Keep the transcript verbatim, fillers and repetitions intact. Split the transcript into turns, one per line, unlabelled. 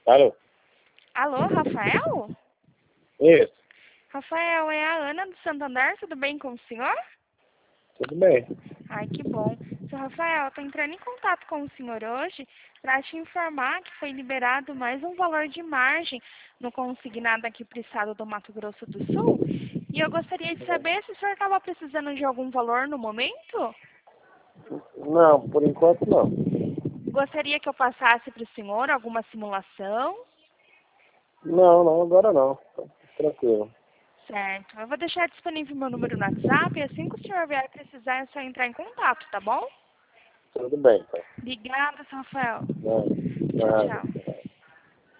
Alô?
Alô, Rafael?
Isso,
Rafael, é a Ana do Santander, tudo bem com o senhor?
tudo bem.
Ai, que bom. Seu Rafael, eu tô entrando em contato com o senhor hoje para te informar que foi liberado mais um valor de margem no consignado aqui para o estado do Mato Grosso do Sul. E eu gostaria de saber se o senhor estava precisando de algum valor no momento?
Não, por enquanto não.
Gostaria que eu passasse para o senhor alguma simulação?
Não, não, agora não. Tranquilo.
Certo. Eu vou deixar disponível meu número no WhatsApp e assim que o senhor vier precisar é só entrar em contato, tá bom?
Tudo bem, então.
Obrigada, seu Rafael.
Não,
Tchau,
nada.
tchau.